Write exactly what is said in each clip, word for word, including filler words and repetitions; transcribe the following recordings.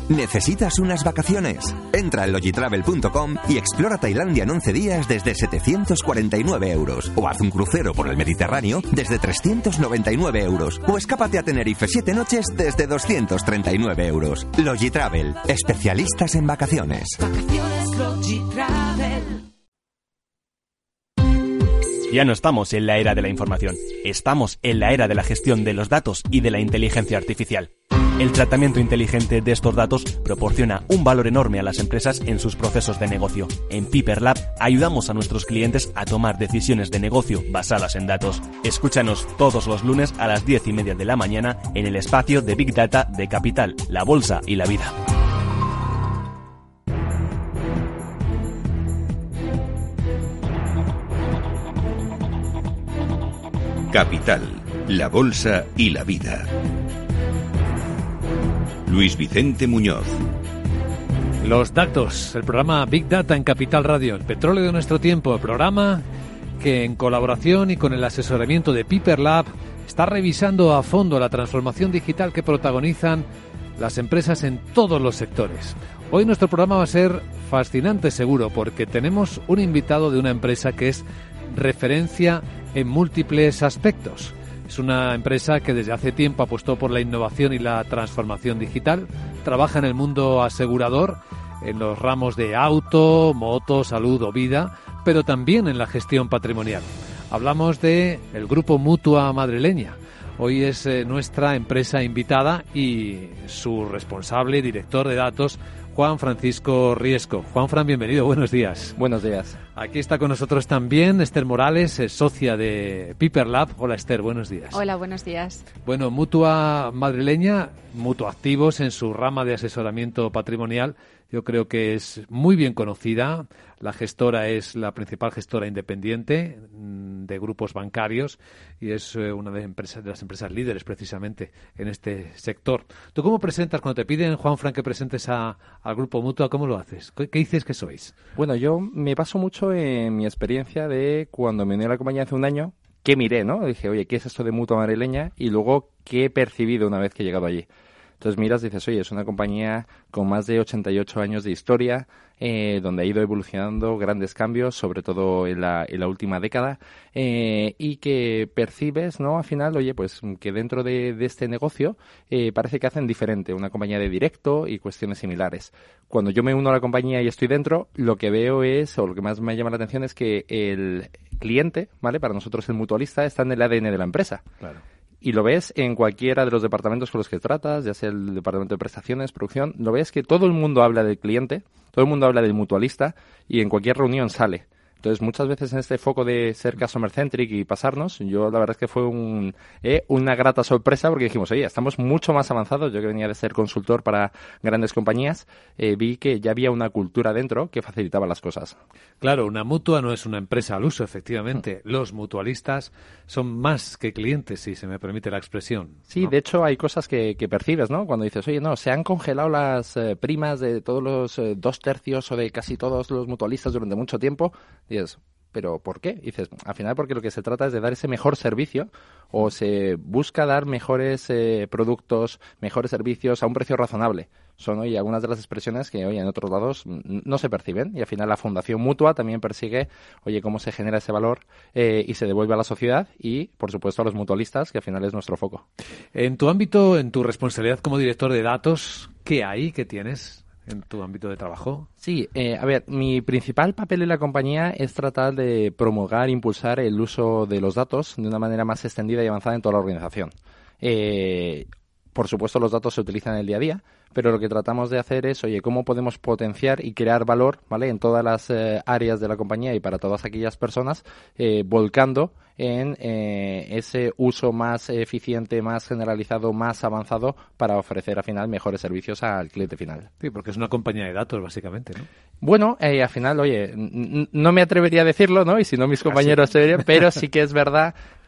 ¿Necesitas unas vacaciones? Entra en logitravel punto com y explora Tailandia en once días desde setecientos cuarenta y nueve euros. O haz un crucero por el Mediterráneo desde trescientos noventa y nueve euros. O escápate a Tenerife siete noches desde doscientos treinta y nueve euros. Logitravel, especialistas en vacaciones. Vacaciones Logitravel. Ya no estamos en la era de la información, estamos en la era de la gestión de los datos y de la inteligencia artificial. El tratamiento inteligente de estos datos proporciona un valor enorme a las empresas en sus procesos de negocio. En Piper Lab ayudamos a nuestros clientes a tomar decisiones de negocio basadas en datos. Escúchanos todos los lunes a las diez y media de la mañana en el espacio de Big Data de Capital, la Bolsa y la Vida. Capital, la Bolsa y la Vida. Luis Vicente Muñoz. Los datos, el programa Big Data en Capital Radio, el petróleo de nuestro tiempo, el programa que en colaboración y con el asesoramiento de Piper Lab está revisando a fondo la transformación digital que protagonizan las empresas en todos los sectores. Hoy nuestro programa va a ser fascinante seguro porque tenemos un invitado de una empresa que es referencia en múltiples aspectos. Es una empresa que desde hace tiempo apostó por la innovación y la transformación digital. Trabaja en el mundo asegurador, en los ramos de auto, moto, salud o vida, pero también en la gestión patrimonial. Hablamos de el Grupo Mutua Madrileña. Hoy es eh, nuestra empresa invitada y su responsable, director de datos, Juan Francisco Riesco. Juan Fran, bienvenido, buenos días. Buenos días. Aquí está con nosotros también Esther Morales, es socia de Piper Lab. Hola Esther, buenos días. Hola, buenos días. Bueno, Mutua Madrileña, Mutuactivos en su rama de asesoramiento patrimonial, yo creo que es muy bien conocida. La gestora es la principal gestora independiente de grupos bancarios y es una de, empresas, de las empresas líderes precisamente en este sector. ¿Tú cómo presentas, cuando te piden, Juan Fran, que presentes a, al Grupo Mutua, cómo lo haces? ¿Qué, qué dices que sois? Bueno, yo me baso mucho en mi experiencia de cuando me uní a la compañía hace un año, ¿qué miré, no? Dije, oye, ¿qué es esto de Mutua Madrileña? Y luego, ¿qué he percibido una vez que he llegado allí? Entonces miras y dices, oye, es una compañía con más de ochenta y ocho años de historia, eh, donde ha ido evolucionando grandes cambios, sobre todo en la, en la última década, eh, y que percibes, ¿no? Al final, oye, pues que dentro de, de este negocio eh, parece que hacen diferente, una compañía de directo y cuestiones similares. Cuando yo me uno a la compañía y estoy dentro, lo que veo es, o lo que más me llama la atención es que el cliente, ¿vale? Para nosotros el mutualista está en el A D N de la empresa. Claro. Y lo ves en cualquiera de los departamentos con los que tratas, ya sea el departamento de prestaciones, producción, lo ves que todo el mundo habla del cliente, todo el mundo habla del mutualista y en cualquier reunión sale. Entonces, muchas veces en este foco de ser customer centric y pasarnos, yo la verdad es que fue un, eh, una grata sorpresa porque dijimos, oye, estamos mucho más avanzados. Yo que venía de ser consultor para grandes compañías, eh, vi que ya había una cultura dentro que facilitaba las cosas. Claro, una mutua no es una empresa al uso, efectivamente. Mm. Los mutualistas son más que clientes, si se me permite la expresión. Sí, ¿no? De hecho hay cosas que, que percibes, ¿no? Cuando dices, oye, no, se han congelado las eh, primas de todos los eh, dos tercios o de casi todos los mutualistas durante mucho tiempo. Y dices, ¿pero por qué? Y dices, al final porque lo que se trata es de dar ese mejor servicio o se busca dar mejores eh, productos, mejores servicios a un precio razonable. Son hoy algunas de las expresiones que hoy en otros lados no se perciben y al final la Fundación Mutua también persigue, oye, cómo se genera ese valor eh, y se devuelve a la sociedad y, por supuesto, a los mutualistas, que al final es nuestro foco. En tu ámbito, en tu responsabilidad como director de datos, ¿qué hay? ¿Qué tienes en tu ámbito de trabajo? Sí, eh, a ver, mi principal papel en la compañía es tratar de promulgar e impulsar el uso de los datos de una manera más extendida y avanzada en toda la organización. Eh, por supuesto, los datos se utilizan en el día a día, pero lo que tratamos de hacer es, oye, ¿cómo podemos potenciar y crear valor, ¿vale?, en todas las eh, áreas de la compañía y para todas aquellas personas, eh, volcando en eh, ese uso más eficiente, más generalizado, más avanzado para ofrecer al final mejores servicios al cliente final. Sí, porque es una compañía de datos, básicamente, ¿no? Bueno, eh, al final, oye, n- no me atrevería a decirlo, ¿no? Y si no, mis compañeros se verían, pero sí que es verdad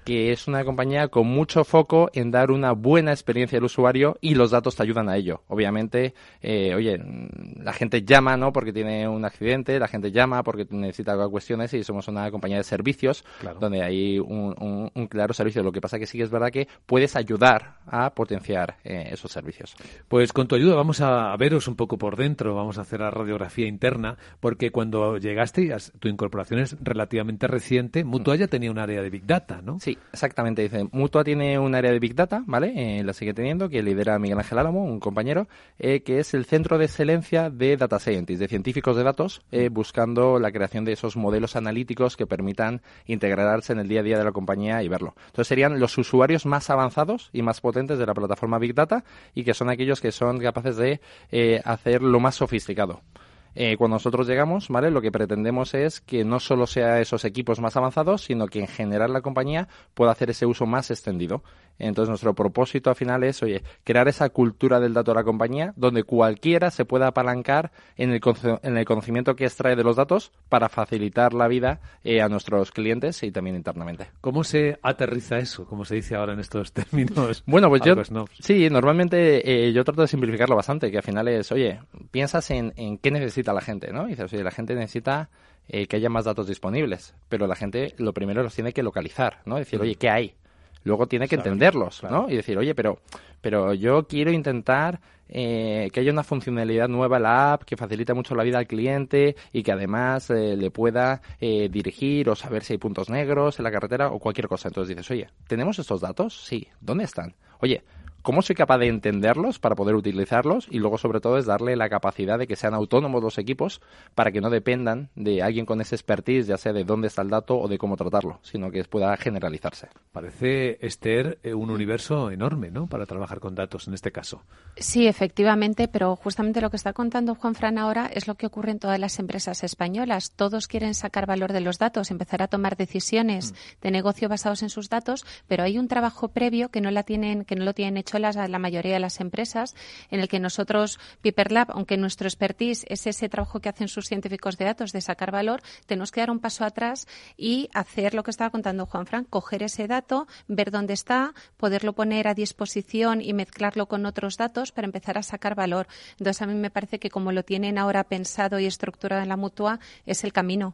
que es una compañía con mucho foco en dar una buena experiencia al usuario y los datos te ayudan a ello. Obviamente, eh, oye, la gente llama, ¿no? Porque tiene un accidente, la gente llama porque necesita cuestiones y somos una compañía de servicios, claro, donde hay un, un, un claro servicio. Lo que pasa que sí que es verdad que puedes ayudar a potenciar eh, esos servicios. Pues con tu ayuda vamos a veros un poco por dentro, vamos a hacer la radiografía interna, porque cuando llegaste, tu incorporación es relativamente reciente, Mutua ya tenía un área de Big Data, ¿no? Sí, exactamente. Dice, Mutua tiene un área de Big Data, ¿vale? Eh, la sigue teniendo, que lidera Miguel Ángel Álamo, un compañero, eh, que es el centro de excelencia de Data Scientists, de científicos de datos, eh, buscando la creación de esos modelos analíticos que permitan integrarse en el día a día de la compañía y verlo. Entonces serían los usuarios más avanzados y más potentes de la plataforma Big Data y que son aquellos que son capaces de eh, hacer lo más sofisticado. Eh, cuando nosotros llegamos, ¿vale? Lo que pretendemos es que no solo sea esos equipos más avanzados, sino que en general la compañía pueda hacer ese uso más extendido. Entonces nuestro propósito al final es, oye, crear esa cultura del dato de la compañía donde cualquiera se pueda apalancar en el, en el conocimiento que extrae de los datos para facilitar la vida eh, a nuestros clientes y también internamente. ¿Cómo se aterriza eso? ¿Cómo se dice ahora en estos términos? Bueno, pues yo, sí, normalmente eh, yo trato de simplificarlo bastante, que al final es, oye, piensas en, en qué necesitas la gente, ¿no? Y dices, oye, la gente necesita eh, que haya más datos disponibles, pero la gente lo primero los tiene que localizar, ¿no? Decir, oye, ¿qué hay? Luego tiene que Saber, entenderlos, claro, ¿no? Y decir, oye, pero pero yo quiero intentar eh, que haya una funcionalidad nueva en la app que facilite mucho la vida al cliente y que además eh, le pueda eh, dirigir o saber si hay puntos negros en la carretera o cualquier cosa. Entonces dices, oye, ¿tenemos estos datos? Sí. ¿Dónde están? Oye, ¿cómo soy capaz de entenderlos para poder utilizarlos? Y luego, sobre todo, es darle la capacidad de que sean autónomos los equipos para que no dependan de alguien con ese expertise, ya sea de dónde está el dato o de cómo tratarlo, sino que pueda generalizarse. Parece, Esther, un universo enorme, ¿no?, para trabajar con datos en este caso. Sí, efectivamente, pero justamente lo que está contando Juanfran ahora es lo que ocurre en todas las empresas españolas. Todos quieren sacar valor de los datos, empezar a tomar decisiones mm. de negocio basados en sus datos, pero hay un trabajo previo que no la tienen, que no lo tienen hecho Las, la mayoría de las empresas, en el que nosotros, Piper Lab, aunque nuestro expertise es ese trabajo que hacen sus científicos de datos de sacar valor, tenemos que dar un paso atrás y hacer lo que estaba contando Juanfran, coger ese dato, ver dónde está, poderlo poner a disposición y mezclarlo con otros datos para empezar a sacar valor. Entonces, a mí me parece que como lo tienen ahora pensado y estructurado en la Mutua, es el camino.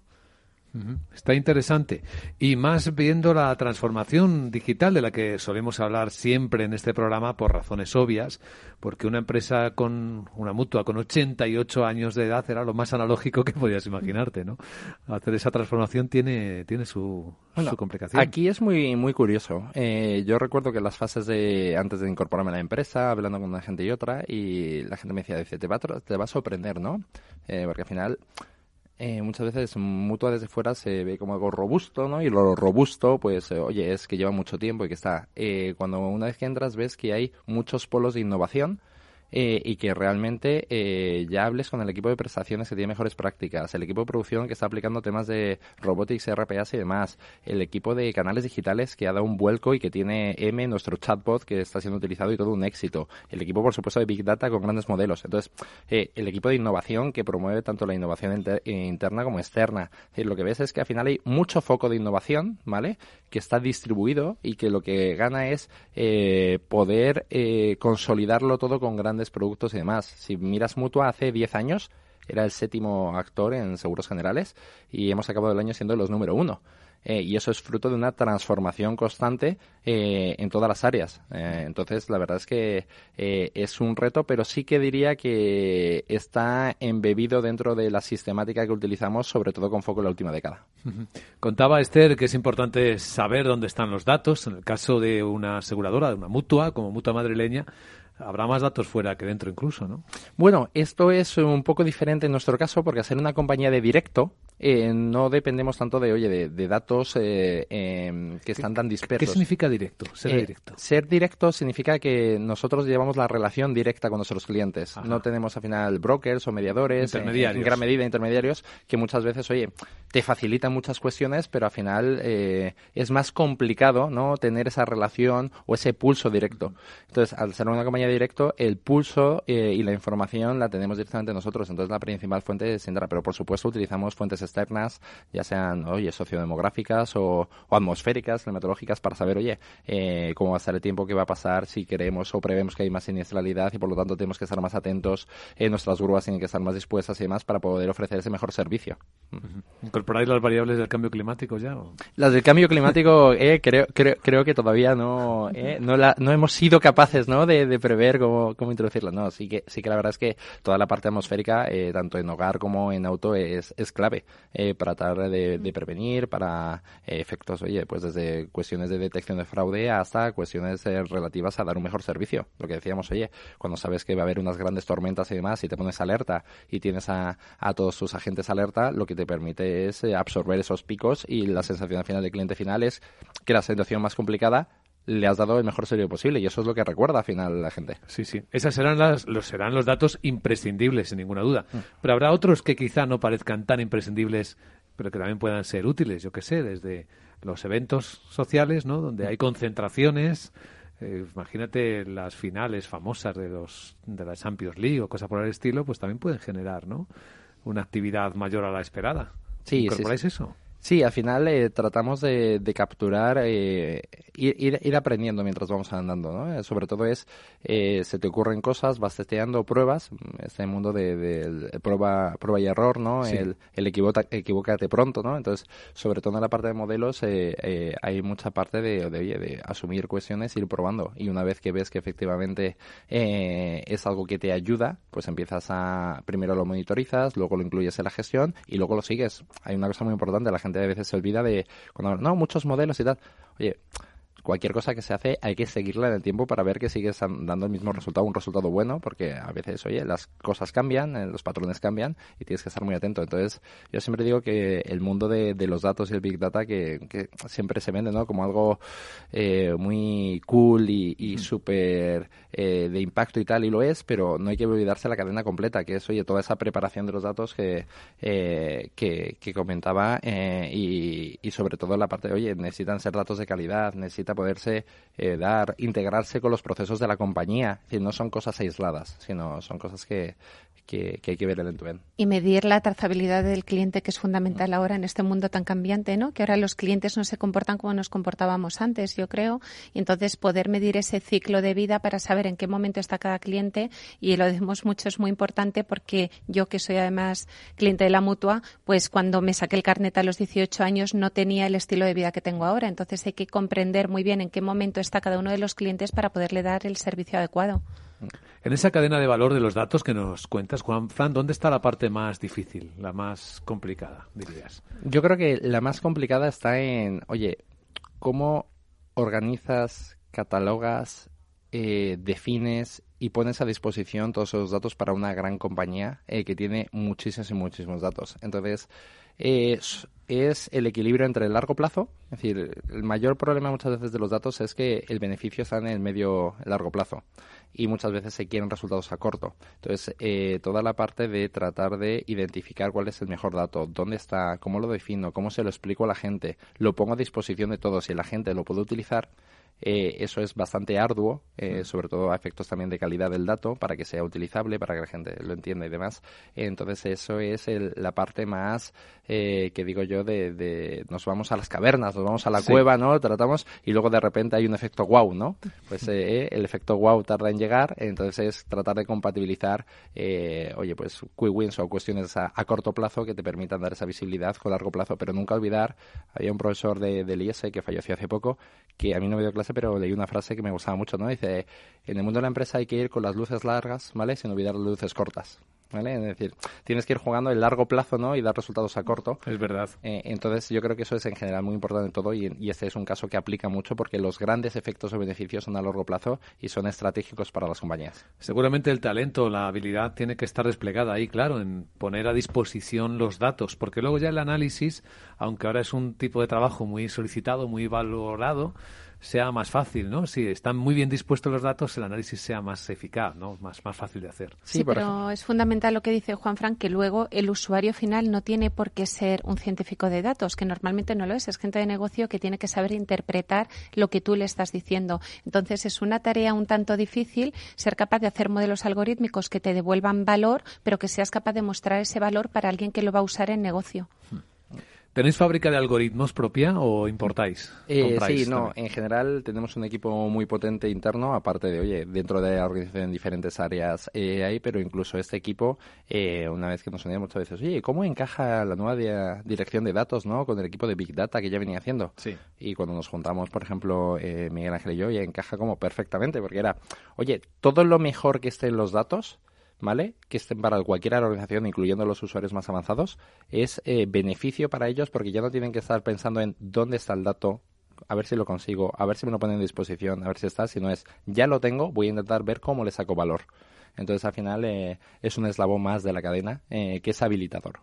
Está interesante. Y más viendo la transformación digital de la que solemos hablar siempre en este programa por razones obvias, porque una empresa con una Mutua con ochenta y ocho años de edad era lo más analógico que podías imaginarte, ¿no? Hacer esa transformación tiene tiene su, bueno, su complicación. Aquí es muy muy curioso. Eh, yo recuerdo que las fases de antes de incorporarme a la empresa, hablando con una gente y otra, y la gente me decía, dice, te va a, te va a sorprender, ¿no? Eh, porque al final Eh, muchas veces Mutua desde fuera se ve como algo robusto, ¿no? Y lo robusto, pues, eh, oye, es que lleva mucho tiempo y que está. Eh, cuando una vez que entras ves que hay muchos polos de innovación eh, y que realmente eh, ya hables con el equipo de prestaciones que tiene mejores prácticas, el equipo de producción que está aplicando temas de robotics, R P A y demás, el equipo de canales digitales que ha dado un vuelco y que tiene M, nuestro chatbot, que está siendo utilizado y todo un éxito, el equipo, por supuesto, de Big Data con grandes modelos. Entonces, eh, el equipo de innovación que promueve tanto la innovación inter- interna como externa. Eh, lo que ves es que al final hay mucho foco de innovación, ¿vale?, que está distribuido y que lo que gana es eh, poder eh, consolidarlo todo con grandes productos y demás. Si miras Mutua hace diez años, era el séptimo actor en seguros generales y hemos acabado el año siendo los número uno. Eh, y eso es fruto de una transformación constante eh, en todas las áreas. Eh, entonces, la verdad es que eh, es un reto, pero sí que diría que está embebido dentro de la sistemática que utilizamos, sobre todo con foco en la última década. Contaba Esther que es importante saber dónde están los datos. En el caso de una aseguradora, de una Mutua, como Mutua madrileña, habrá más datos fuera que dentro incluso, ¿no? Bueno, esto es un poco diferente en nuestro caso porque al ser una compañía de directo eh, no dependemos tanto de, oye, de, de datos eh, eh, que están tan dispersos. ¿Qué significa directo? Ser eh, directo. Ser directo significa que nosotros llevamos la relación directa con nuestros clientes. Ajá. No tenemos al final brokers o mediadores, intermediarios. En, en gran medida intermediarios, que muchas veces, oye, te facilitan muchas cuestiones, pero al final eh, es más complicado, ¿no?, tener esa relación o ese pulso directo. Entonces, al ser una compañía directo, el pulso eh, y la información la tenemos directamente nosotros. Entonces, la principal fuente es Indra, pero por supuesto utilizamos fuentes externas, ya sean, oye, sociodemográficas o, o atmosféricas, climatológicas, para saber, oye, eh, cómo va a estar el tiempo, qué va a pasar, si queremos o prevemos que hay más siniestralidad y por lo tanto tenemos que estar más atentos, eh, nuestras grúas tienen que estar más dispuestas y demás para poder ofrecer ese mejor servicio. Uh-huh. ¿Incorporáis las variables del cambio climático ya? ¿O? Las del cambio climático, eh, creo, creo, creo que todavía no, eh, no, la, no hemos sido capaces, ¿no?, de, de prever cómo, cómo introducirlas. No, sí que, sí que la verdad es que toda la parte atmosférica, eh, tanto en hogar como en auto, es, es clave eh, para tratar de, de prevenir, para eh, efectos, oye, pues desde cuestiones de detección de fraude hasta cuestiones eh, relativas a dar un mejor servicio. Lo que decíamos, oye, cuando sabes que va a haber unas grandes tormentas y demás y te pones alerta y tienes a, a todos tus agentes alerta, lo que te permite es eh, absorber esos picos y la sensación al final del cliente final es que la situación más complicada le has dado el mejor servicio posible y eso es lo que recuerda al final la gente. Sí, sí. Esas serán las, los serán los datos imprescindibles, sin ninguna duda. Mm. Pero habrá otros que quizá no parezcan tan imprescindibles, pero que también puedan ser útiles, yo qué sé, desde los eventos sociales, ¿no?, donde hay concentraciones. Eh, imagínate las finales famosas de los de la Champions League o cosas por el estilo, pues también pueden generar, ¿no?, una actividad mayor a la esperada. Sí, ¿Incorporáis sí, sí. eso? Sí, al final eh, tratamos de, de capturar, eh, ir, ir, ir aprendiendo mientras vamos andando, ¿no? Eh, sobre todo es, eh, se te ocurren cosas, vas testeando pruebas, este mundo de, de, de prueba, prueba y error, ¿no? Sí. El, el equivoca, equivócate pronto, ¿no? Entonces, sobre todo en la parte de modelos, eh, eh, hay mucha parte de, de, oye, de asumir cuestiones e ir probando. Y una vez que ves que efectivamente eh, es algo que te ayuda, pues empiezas a, primero lo monitorizas, luego lo incluyes en la gestión y luego lo sigues. Hay una cosa muy importante, la gente a veces se olvida de cuando no, muchos modelos y tal. Oye, cualquier cosa que se hace hay que seguirla en el tiempo para ver que sigues dando el mismo resultado, un resultado bueno, porque a veces, oye, las cosas cambian, los patrones cambian y tienes que estar muy atento. Entonces, yo siempre digo que el mundo de, de los datos y el Big Data que, que siempre se vende, ¿no?, como algo eh, muy cool y, y súper eh, de impacto y tal, y lo es, pero no hay que olvidarse la cadena completa, que es, oye, toda esa preparación de los datos que, eh, que, que comentaba eh, y, y sobre todo la parte de, oye, necesitan ser datos de calidad, necesitan poderse eh, dar, integrarse con los procesos de la compañía. Es decir, no son cosas aisladas, sino son cosas que, que, que hay que ver el end-to-end. Y medir la trazabilidad del cliente, que es fundamental ahora en este mundo tan cambiante, ¿no? Que ahora los clientes no se comportan como nos comportábamos antes, yo creo, y entonces poder medir ese ciclo de vida para saber en qué momento está cada cliente, y lo decimos mucho, es muy importante porque yo, que soy además cliente de la Mutua, pues cuando me saqué el carnet a los dieciocho años no tenía el estilo de vida que tengo ahora, entonces hay que comprender muy bien en qué momento está cada uno de los clientes para poderle dar el servicio adecuado. En esa cadena de valor de los datos que nos cuentas, Juan Fran, ¿dónde está la parte más difícil, la más complicada, dirías? Yo creo que la más complicada está en, oye, ¿cómo organizas, catalogas, eh, defines y pones a disposición todos esos datos para una gran compañía eh, que tiene muchísimos y muchísimos datos? Entonces, eh, es el equilibrio entre el largo plazo. Es decir, el mayor problema muchas veces de los datos es que el beneficio está en el medio largo plazo y muchas veces se quieren resultados a corto. Entonces, eh, toda la parte de tratar de identificar cuál es el mejor dato, dónde está, cómo lo defino, cómo se lo explico a la gente, lo pongo a disposición de todos y la gente lo puede utilizar. Eh, eso es bastante arduo, eh, sobre todo a efectos también de calidad del dato, para que sea utilizable, para que la gente lo entienda y demás. Eh, entonces eso es el, la parte más, eh, que digo yo, de, de nos vamos a las cavernas, nos vamos a la sí. cueva, ¿no? Tratamos y luego de repente hay un efecto wow, ¿no? Pues eh, el efecto wow tarda en llegar, entonces es tratar de compatibilizar, eh, oye, pues quick wins o cuestiones a, a corto plazo que te permitan dar esa visibilidad con largo plazo, pero nunca olvidar, había un profesor de, del I S que falleció hace poco, que a mí no me dio clase, pero leí una frase que me gustaba mucho, ¿no? Dice, en el mundo de la empresa hay que ir con las luces largas, ¿vale?, sin olvidar las luces cortas, ¿vale? Es decir, tienes que ir jugando el largo plazo, ¿no?, y dar resultados a corto. Es verdad. Eh, entonces, yo creo que eso es en general muy importante en todo y, y este es un caso que aplica mucho porque los grandes efectos o beneficios son a largo plazo y son estratégicos para las compañías. Seguramente el talento, la habilidad tiene que estar desplegada ahí, claro, en poner a disposición los datos, porque luego ya el análisis, aunque ahora es un tipo de trabajo muy solicitado, muy valorado, sea más fácil, ¿no? Si están muy bien dispuestos los datos, el análisis sea más eficaz, ¿no? Más, más fácil de hacer. Sí, sí pero ejemplo. Es fundamental lo que dice Juanfran, que luego el usuario final no tiene por qué ser un científico de datos, que normalmente no lo es, es gente de negocio que tiene que saber interpretar lo que tú le estás diciendo. Entonces es una tarea un tanto difícil ser capaz de hacer modelos algorítmicos que te devuelvan valor, pero que seas capaz de mostrar ese valor para alguien que lo va a usar en negocio. ¿Tenéis fábrica de algoritmos propia o importáis? Eh, sí, no. En general tenemos un equipo muy potente interno, aparte de, oye, dentro de la organización en diferentes áreas eh, hay, pero incluso este equipo, eh, una vez que nos unimos muchas veces, oye, ¿cómo encaja la nueva de, dirección de datos, no, con el equipo de Big Data que ya venía haciendo? Sí. Y cuando nos juntamos, por ejemplo, eh, Miguel Ángel y yo, ya encaja como perfectamente, porque era, oye, todo lo mejor que esté en los datos, ¿vale? Que estén para cualquier organización, incluyendo los usuarios más avanzados, es eh, beneficio para ellos porque ya no tienen que estar pensando en dónde está el dato, a ver si lo consigo, a ver si me lo ponen a disposición, a ver si está, sino es, ya lo tengo, voy a intentar ver cómo le saco valor. Entonces, al final, eh, es un eslabón más de la cadena eh, que es habilitador.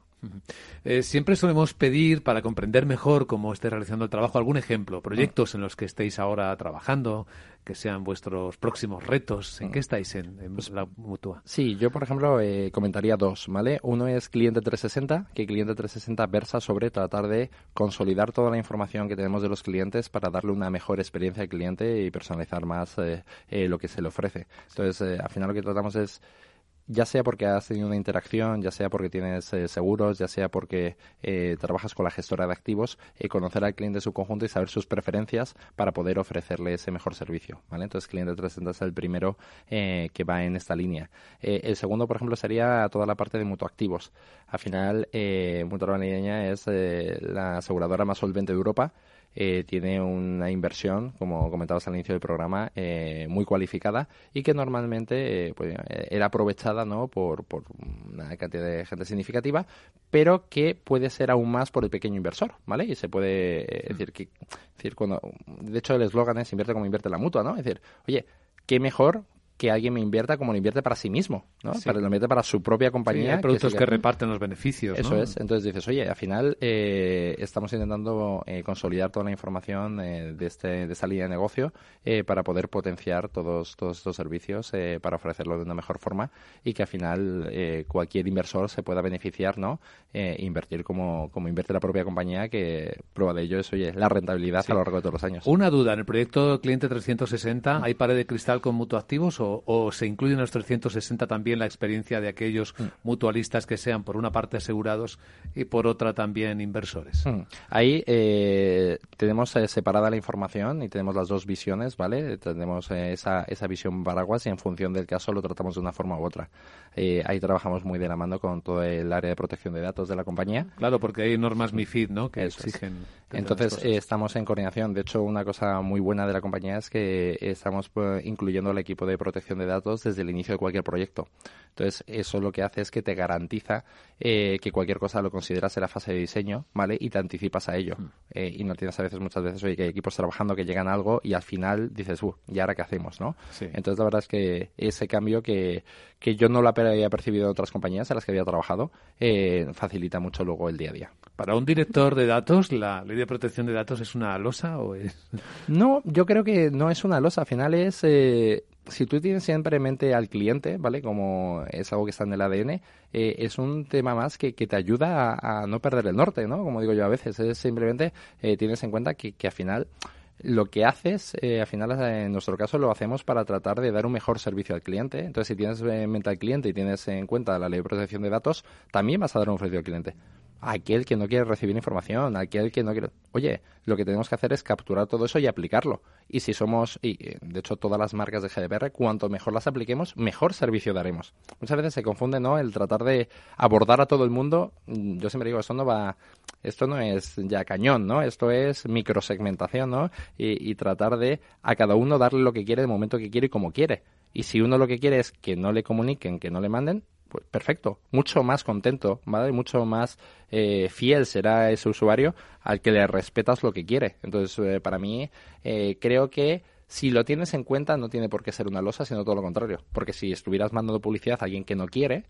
Eh, siempre solemos pedir, para comprender mejor cómo esté realizando el trabajo, algún ejemplo, proyectos en los que estéis ahora trabajando, que sean vuestros próximos retos. ¿En qué estáis en, en pues, la Mutua? Sí, yo, por ejemplo, eh, comentaría dos, ¿vale? Uno es Cliente trescientos sesenta, que Cliente trescientos sesenta versa sobre tratar de consolidar toda la información que tenemos de los clientes para darle una mejor experiencia al cliente y personalizar más eh, eh, lo que se le ofrece. Entonces, eh, al final lo que tratamos es, ya sea porque has tenido una interacción, ya sea porque tienes eh, seguros, ya sea porque eh, trabajas con la gestora de activos, eh, conocer al cliente en su conjunto y saber sus preferencias para poder ofrecerle ese mejor servicio, ¿vale? Entonces, Cliente trescientos sesenta es el primero eh, que va en esta línea. Eh, el segundo, por ejemplo, sería toda la parte de mutuactivos. Al final, eh, Mutua Madrileña es eh, la aseguradora más solvente de Europa. Eh, tiene una inversión, como comentabas al inicio del programa, eh, muy cualificada y que normalmente eh, pues, era aprovechada, ¿no?, por, por una cantidad de gente significativa, pero que puede ser aún más por el pequeño inversor, ¿vale? Y se puede eh, decir que, decir cuando, de hecho, el eslogan es invierte como invierte la Mutua, ¿no? Es decir, oye, qué mejor que alguien me invierta como lo invierte para sí mismo, ¿no? Sí. Para lo invierte para su propia compañía. Sí, hay productos que, que, que reparten los beneficios, Eso ¿no? es. Entonces dices, oye, al final eh, estamos intentando eh, consolidar toda la información eh, de este de esta línea de negocio eh, para poder potenciar todos, todos estos servicios eh, para ofrecerlo de una mejor forma y que al final eh, cualquier inversor se pueda beneficiar, ¿no? Eh, invertir como, como invierte la propia compañía, que prueba de ello es, oye, la rentabilidad sí. a lo largo de todos los años. Una duda, en el proyecto Cliente trescientos sesenta, ¿hay pared de cristal con mutuactivos o, o se incluye en los trescientos sesenta también la experiencia de aquellos mm. mutualistas que sean por una parte asegurados y por otra también inversores? Mm. Ahí eh, tenemos eh, separada la información y tenemos las dos visiones, ¿vale? Tenemos eh, esa, esa visión paraguas y en función del caso lo tratamos de una forma u otra. Eh, ahí trabajamos muy de la mano con todo el área de protección de datos de la compañía. Claro, porque hay normas MiFID, ¿no?, que Eso exigen. Es. Entonces, eh, estamos en coordinación. De hecho, una cosa muy buena de la compañía es que estamos pues, incluyendo al equipo de protección de datos desde el inicio de cualquier proyecto. Entonces, eso lo que hace es que te garantiza eh, que cualquier cosa lo consideras en la fase de diseño, ¿vale? Y te anticipas a ello. Mm. Eh, y no tienes a veces, muchas veces, oye, que hay equipos trabajando que llegan a algo y al final dices, uh, ¿y ahora qué hacemos, no? Sí. Entonces, la verdad es que ese cambio que, que yo no lo había percibido en otras compañías en las que había trabajado, eh, facilita mucho luego el día a día. ¿Para un director de datos, la ley de protección de datos es una losa o es...? No, yo creo que no es una losa. Al final es... Eh, si tú tienes siempre en mente al cliente, ¿vale? Como es algo que está en el A D N, eh, es un tema más que, que te ayuda a, a no perder el norte, ¿no? Como digo yo a veces, es simplemente eh, tienes en cuenta que, que al final lo que haces, eh, al final en nuestro caso lo hacemos para tratar de dar un mejor servicio al cliente. Entonces, si tienes en mente al cliente y tienes en cuenta la ley de protección de datos, también vas a dar un servicio al cliente. Aquel que no quiere recibir información, aquel que no quiere... Oye, lo que tenemos que hacer es capturar todo eso y aplicarlo. Y si somos, y de hecho todas las marcas de G D P R, cuanto mejor las apliquemos, mejor servicio daremos. Muchas veces se confunde, ¿no?, el tratar de abordar a todo el mundo. Yo siempre digo, esto no va, esto no es ya cañón, ¿no? Esto es microsegmentación, ¿no? Y, y tratar de a cada uno darle lo que quiere, el momento que quiere y como quiere. Y si uno lo que quiere es que no le comuniquen, que no le manden, pues perfecto, mucho más contento, ¿vale? Mucho más eh, fiel será ese usuario al que le respetas lo que quiere. Entonces, eh, para mí, eh, creo que si lo tienes en cuenta no tiene por qué ser una losa, sino todo lo contrario. Porque si estuvieras mandando publicidad a alguien que no quiere,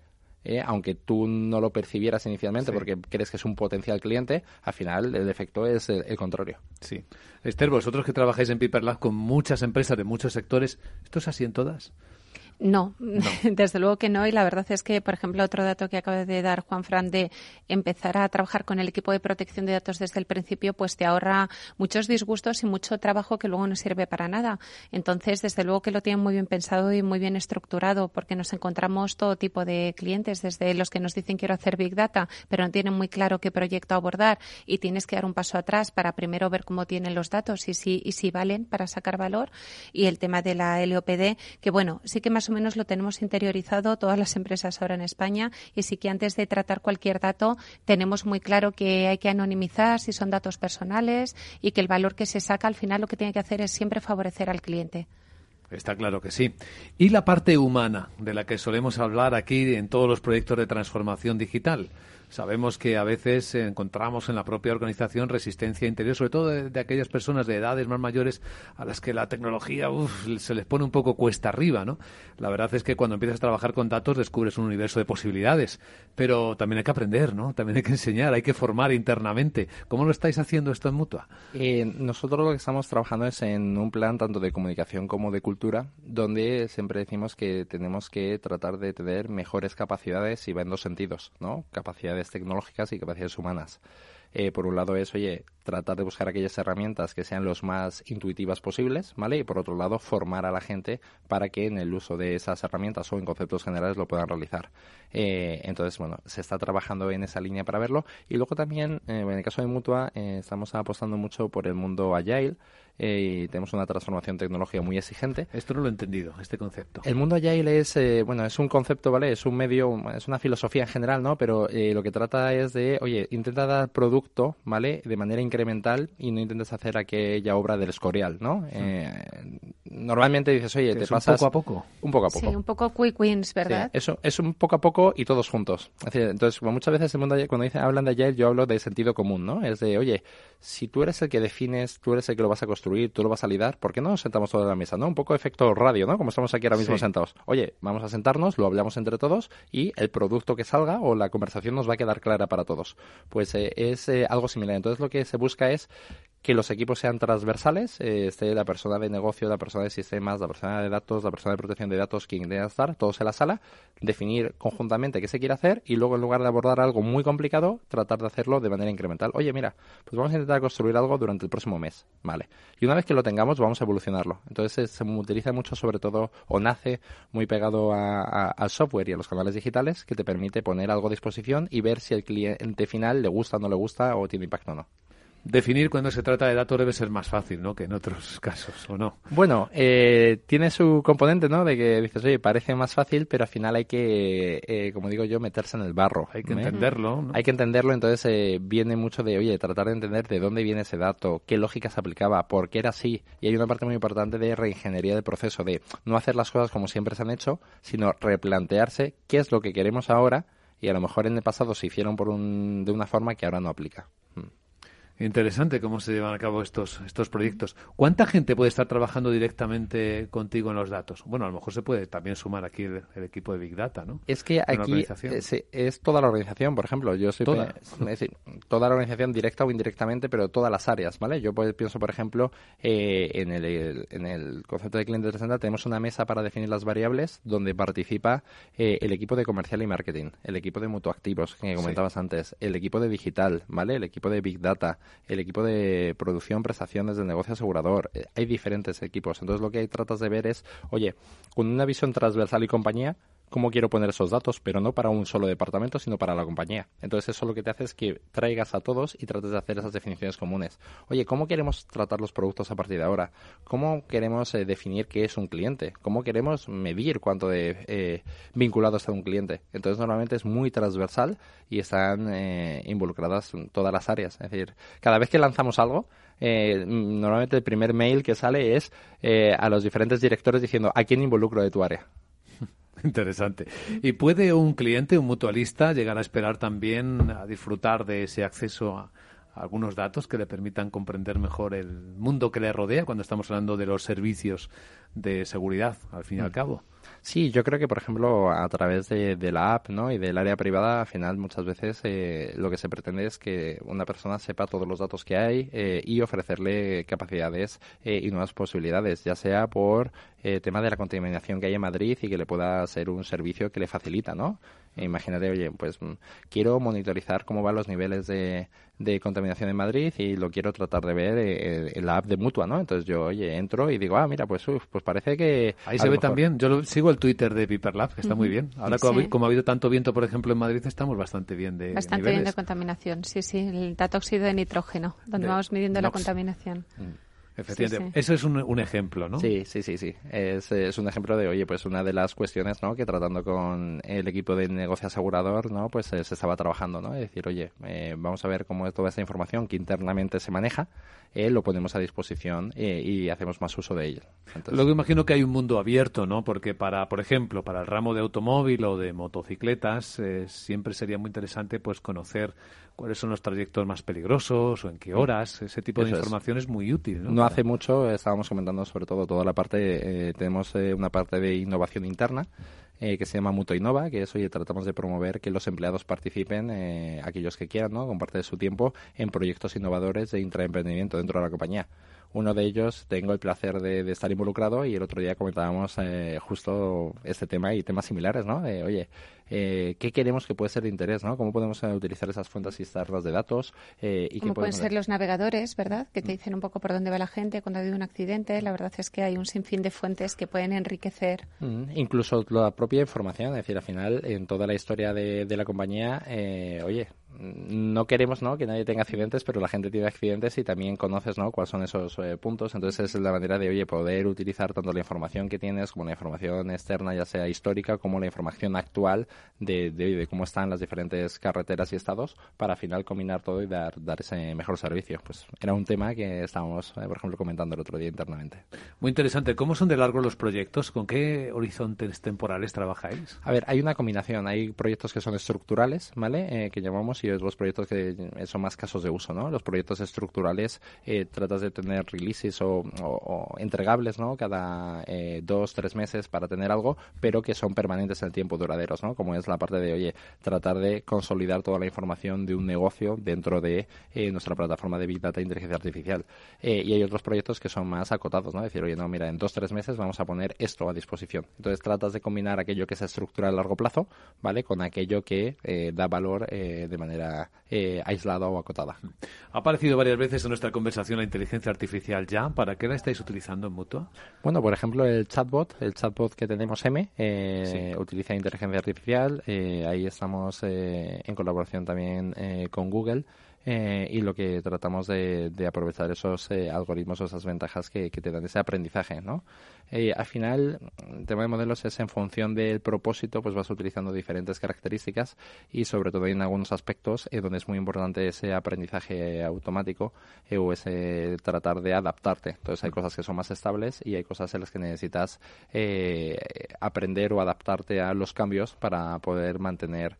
eh, aunque tú no lo percibieras inicialmente Sí. porque crees que es un potencial cliente, al final el efecto es el, el contrario. Sí. Esther, vosotros que trabajáis en Piper Lab con muchas empresas de muchos sectores, ¿esto es así en todas? No, No. desde luego que no. Y la verdad es que, por ejemplo, otro dato que acaba de dar Juanfran de empezar a trabajar con el equipo de protección de datos desde el principio, pues te ahorra muchos disgustos y mucho trabajo que luego no sirve para nada. Entonces, desde luego que lo tienen muy bien pensado y muy bien estructurado, porque nos encontramos todo tipo de clientes, desde los que nos dicen quiero hacer Big Data, pero no tienen muy claro qué proyecto abordar y tienes que dar un paso atrás para primero ver cómo tienen los datos y si, y si valen para sacar valor. Y el tema de la L O P D, que bueno, sí que más o menos lo tenemos interiorizado todas las empresas ahora en España y sí que antes de tratar cualquier dato tenemos muy claro que hay que anonimizar si son datos personales y que el valor que se saca al final lo que tiene que hacer es siempre favorecer al cliente. Está claro que sí. Y la parte humana, de la que solemos hablar aquí en todos los proyectos de transformación digital. Sabemos que a veces encontramos en la propia organización resistencia interior, sobre todo de, de aquellas personas de edades más mayores a las que la tecnología uf, se les pone un poco cuesta arriba, ¿no? La verdad es que cuando empiezas a trabajar con datos descubres un universo de posibilidades, pero también hay que aprender, ¿no? También hay que enseñar, hay que formar internamente. ¿Cómo lo estáis haciendo esto en Mutua? Eh, nosotros lo que estamos trabajando es en un plan tanto de comunicación como de cultura, donde siempre decimos que tenemos que tratar de tener mejores capacidades y va en dos sentidos, ¿no? Capacidades tecnológicas y capacidades humanas. Eh, por un lado es, oye, tratar de buscar aquellas herramientas que sean los más intuitivas posibles, ¿vale? Y por otro lado, formar a la gente para que en el uso de esas herramientas o en conceptos generales lo puedan realizar. Eh, entonces, bueno, se está trabajando en esa línea para verlo. Y luego también, eh, en el caso de Mutua, eh, estamos apostando mucho por el mundo Agile. Eh, y tenemos una transformación tecnológica muy exigente. Esto no lo he entendido, este concepto. El mundo Agile es, eh, bueno, es un concepto, ¿vale? Es un medio, es una filosofía en general, ¿no? Pero eh, lo que trata es de, oye, intenta dar producto, ¿vale? De manera incremental y no intentes hacer aquella obra del Escorial, ¿no? Sí. Eh, normalmente dices, oye, te pasas... un poco a poco. Un poco a poco. Sí, un poco quick wins, ¿verdad? Sí, eso es un poco a poco y todos juntos. Es decir, entonces, como muchas veces el mundo Agile, cuando dicen, hablan de Agile, yo hablo de sentido común, ¿no? Es de, oye, si tú eres el que defines, tú eres el que lo vas a construir, tú lo vas a liderar, ¿por qué no nos sentamos todos en la mesa, no? Un poco efecto radio, ¿no? Como estamos aquí ahora mismo sí. sentados. Oye, vamos a sentarnos, lo hablamos entre todos y el producto que salga o la conversación nos va a quedar clara para todos. Pues eh, es eh, algo similar. Entonces lo que se busca es que los equipos sean transversales, eh, esté la persona de negocio, la persona de sistemas, la persona de datos, la persona de protección de datos, quien tenga que estar, todos en la sala, definir conjuntamente qué se quiere hacer y luego en lugar de abordar algo muy complicado, tratar de hacerlo de manera incremental. Oye, mira, pues vamos a intentar construir algo durante el próximo mes, ¿vale? Y una vez que lo tengamos, vamos a evolucionarlo. Entonces se utiliza mucho, sobre todo, o nace muy pegado a, a, al software y a los canales digitales, que te permite poner algo a disposición y ver si el cliente final le gusta, no le gusta o tiene impacto o no. Definir cuando se trata de datos debe ser más fácil, ¿no?, que en otros casos, ¿o no? Bueno, eh, tiene su componente, ¿no?, de que dices, oye, parece más fácil, pero al final hay que, eh, como digo yo, meterse en el barro. Hay que ¿eh? entenderlo, ¿no? Hay que entenderlo, entonces eh, viene mucho de, oye, tratar de entender de dónde viene ese dato, qué lógica se aplicaba, por qué era así. Y hay una parte muy importante de reingeniería del proceso, de no hacer las cosas como siempre se han hecho, sino replantearse qué es lo que queremos ahora y a lo mejor en el pasado se hicieron por un, de una forma que ahora no aplica. Hmm. Interesante cómo se llevan a cabo estos estos proyectos. ¿Cuánta gente puede estar trabajando directamente contigo en los datos? Bueno, a lo mejor se puede también sumar aquí el, el equipo de Big Data, ¿no? Es que aquí es, es toda la organización, por ejemplo. Yo soy ¿Toda? Es decir, toda la organización, directa o indirectamente, pero todas las áreas, ¿vale? Yo pues, pienso, por ejemplo, eh, en, el, en el concepto de cliente trescientos sesenta tenemos una mesa para definir las variables donde participa eh, el equipo de comercial y marketing, el equipo de mutuactivos, que comentabas sí. antes, el equipo de digital, ¿vale? El equipo de Big Data, el equipo de producción, prestaciones del negocio asegurador. Eh, hay diferentes equipos. Entonces lo que tratas de ver es, oye, con una visión transversal y compañía, cómo quiero poner esos datos, pero no para un solo departamento, sino para la compañía. Entonces eso lo que te hace es que traigas a todos y trates de hacer esas definiciones comunes. Oye, ¿cómo queremos tratar los productos a partir de ahora? ¿Cómo queremos eh, definir qué es un cliente? ¿Cómo queremos medir cuánto de eh, vinculado está un cliente? Entonces normalmente es muy transversal y están eh, involucradas todas las áreas. Es decir, cada vez que lanzamos algo, eh, normalmente el primer mail que sale es eh, a los diferentes directores diciendo ¿a quién involucro de tu área? Interesante. ¿Y puede un cliente, un mutualista, llegar a esperar también a disfrutar de ese acceso a, algunos datos que le permitan comprender mejor el mundo que le rodea cuando estamos hablando de los servicios de seguridad, al fin y al cabo. Sí, yo creo que, por ejemplo, a través de, de la app, ¿no?, y del área privada, al final muchas veces eh, lo que se pretende es que una persona sepa todos los datos que hay eh, y ofrecerle capacidades eh, y nuevas posibilidades, ya sea por eh, tema de la contaminación que hay en Madrid y que le pueda ser un servicio que le facilita, ¿no? E imagínate, oye, pues quiero monitorizar cómo van los niveles de, de contaminación en Madrid y lo quiero tratar de ver eh, en la app de Mutua, ¿no? Entonces yo, oye, entro y digo, ah, mira, pues uf, pues parece que... Ahí se ve mejor... también. Yo lo, sigo el Twitter de Piper Lab, que está uh-huh. muy bien. Ahora, sí. como, como ha habido tanto viento, por ejemplo, en Madrid, estamos bastante bien de Bastante niveles. bien de contaminación, sí, sí. El datóxido de nitrógeno, donde de vamos midiendo Nox. La contaminación. Mm. Efectivamente, sí, sí. Eso es un, un ejemplo, ¿no? Sí, sí, sí, sí. Es, es un ejemplo de, oye, pues una de las cuestiones, ¿no?, que tratando con el equipo de negocio asegurador, ¿no?, pues eh, se estaba trabajando, ¿no? Es decir, oye, eh, vamos a ver cómo es toda esta información que internamente se maneja, eh, lo ponemos a disposición eh, y hacemos más uso de ello. Entonces, luego imagino que hay un mundo abierto, ¿no? Porque para, por ejemplo, para el ramo de automóvil o de motocicletas, eh, siempre sería muy interesante, pues, conocer cuáles son los trayectos más peligrosos o en qué horas. Ese tipo Eso de información es. es muy útil, ¿no? No hace mucho estábamos comentando sobre todo toda la parte, eh, tenemos eh, una parte de innovación interna eh, que se llama Mutua Innova, que es, oye, tratamos de promover que los empleados participen, eh, aquellos que quieran, ¿no?, con parte de su tiempo, en proyectos innovadores de intraemprendimiento dentro de la compañía. Uno de ellos tengo el placer de, de estar involucrado y el otro día comentábamos eh, justo este tema y temas similares, ¿no? De, oye, eh, ¿qué queremos que puede ser de interés, ¿no? ¿Cómo podemos eh, utilizar esas fuentes externas de datos? Eh, y ¿Cómo qué pueden podemos... ser los navegadores, verdad? Que te dicen un poco por dónde va la gente cuando ha habido un accidente. La verdad es que hay un sinfín de fuentes que pueden enriquecer. Mm, incluso la propia información, es decir, al final, en toda la historia de, de la compañía, eh, oye, no queremos, ¿no?, que nadie tenga accidentes, pero la gente tiene accidentes y también conoces, ¿no?, cuáles son esos eh, puntos. Entonces es la manera de, oye, poder utilizar tanto la información que tienes como la información externa, ya sea histórica, como la información actual de, de, de cómo están las diferentes carreteras y estados, para al final combinar todo y dar, dar ese mejor servicio. Pues era un tema que estábamos, eh, por ejemplo, comentando el otro día internamente. Muy interesante. ¿Cómo son de largo los proyectos? ¿Con qué horizontes temporales trabajáis? A ver, hay una combinación. Hay proyectos que son estructurales, ¿vale?, eh, que llamamos, y los proyectos que son más casos de uso, ¿no? Los proyectos estructurales eh, tratas de tener releases o, o, o entregables, ¿no?, cada eh, dos, tres meses para tener algo, pero que son permanentes en el tiempo, duraderos, ¿no? Como es la parte de, oye, tratar de consolidar toda la información de un negocio dentro de eh, nuestra plataforma de Big Data e Inteligencia Artificial. Eh, y hay otros proyectos que son más acotados, ¿no? Decir, oye, no, mira, en dos, tres meses vamos a poner esto a disposición. Entonces tratas de combinar aquello que es estructural a largo plazo, ¿vale?, con aquello que eh, da valor eh, de manera eh, aislada o acotada. Ha aparecido varias veces en nuestra conversación la inteligencia artificial ya. ¿Para qué la estáis utilizando en Mutua? Bueno, por ejemplo, el chatbot, el chatbot que tenemos M, eh, sí. utiliza inteligencia artificial. Eh, ahí estamos eh, en colaboración también eh, con Google. Eh, y lo que tratamos de, de aprovechar esos eh, algoritmos o esas ventajas que, que te dan ese aprendizaje, ¿no? Eh, al final, el tema de modelos es en función del propósito, pues vas utilizando diferentes características y sobre todo en algunos aspectos eh, donde es muy importante ese aprendizaje automático eh, o ese tratar de adaptarte. Entonces hay cosas que son más estables y hay cosas en las que necesitas eh, aprender o adaptarte a los cambios para poder mantener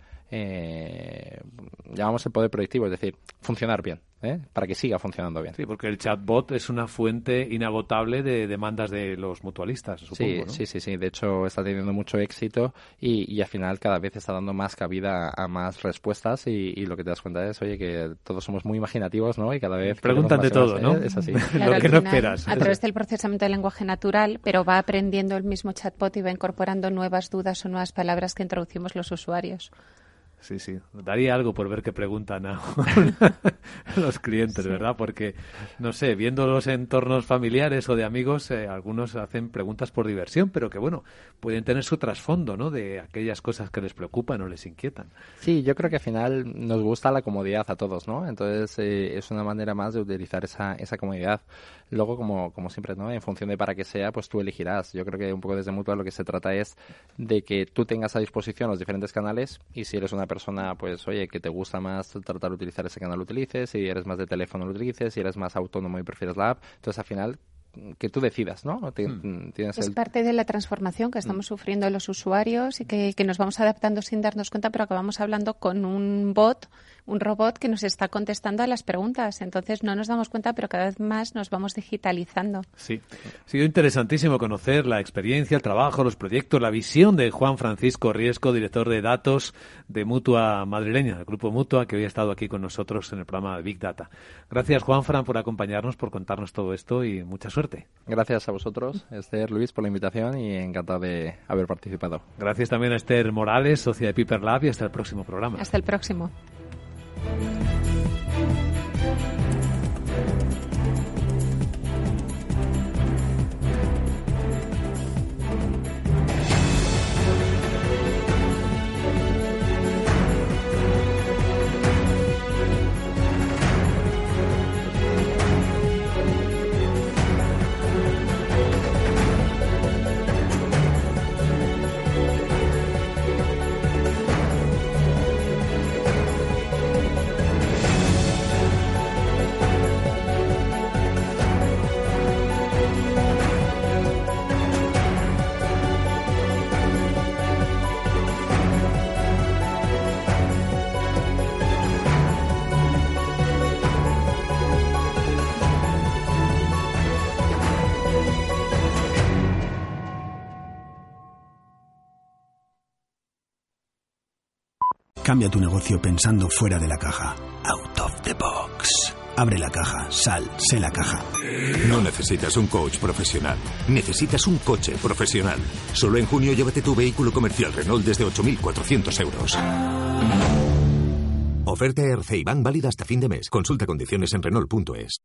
Eh, llamamos el poder predictivo, es decir, funcionar bien, ¿eh? Para que siga funcionando bien. Sí, porque el chatbot es una fuente inagotable de demandas de los mutualistas, supongo, sí, ¿no? Sí, sí, sí. De hecho, está teniendo mucho éxito y, y al final cada vez está dando más cabida a, a más respuestas y, y lo que te das cuenta es, oye, que todos somos muy imaginativos, ¿no? Y cada vez preguntan de todo, ¿no? Es así. Claro, lo que no esperas. A través del procesamiento del lenguaje natural, pero va aprendiendo el mismo chatbot y va incorporando nuevas dudas o nuevas palabras que introducimos los usuarios. Sí, sí. Daría algo por ver qué preguntan a los clientes, sí. ¿verdad? Porque, no sé, viendo los entornos familiares o de amigos, eh, algunos hacen preguntas por diversión, pero que, bueno, pueden tener su trasfondo, ¿no? De aquellas cosas que les preocupan o les inquietan. Sí, yo creo que al final nos gusta la comodidad a todos, ¿no? Entonces, eh, es una manera más de utilizar esa, esa comodidad. Luego, como, como siempre, ¿no? En función de para qué sea, pues tú elegirás. Yo creo que un poco desde Mutua lo que se trata es de que tú tengas a disposición los diferentes canales y si eres una persona, pues, oye, que te gusta más tratar de utilizar ese canal, lo utilices. Si eres más de teléfono, lo utilices. Si eres más autónomo y prefieres la app. Entonces, al final, que tú decidas, ¿no? Te, Hmm. tienes Es el... parte de la transformación que estamos sufriendo los usuarios y que, que nos vamos adaptando sin darnos cuenta, pero acabamos hablando con un bot, un robot que nos está contestando a las preguntas. Entonces no nos damos cuenta, pero cada vez más nos vamos digitalizando. Sí, ha sido interesantísimo conocer la experiencia, el trabajo, los proyectos, la visión de Juan Francisco Riesco, director de datos de Mutua Madrileña, del Grupo Mutua, que hoy ha estado aquí con nosotros en el programa de Big Data. Gracias, Juanfran, por acompañarnos, por contarnos todo esto y mucha suerte. Gracias a vosotros, Esther, Luis, por la invitación y encantado de haber participado. Gracias también a Esther Morales, socia de Piper Lab, y hasta el próximo programa. Hasta el próximo. Cambia tu negocio pensando fuera de la caja. Out of the box. Abre la caja, sal, sé la caja. No necesitas un coach profesional. Necesitas un coche profesional. Solo en junio llévate tu vehículo comercial Renault desde ocho mil cuatrocientos euros. Oferta E R C I Bank válida hasta fin de mes. Consulta condiciones en Renault punto es.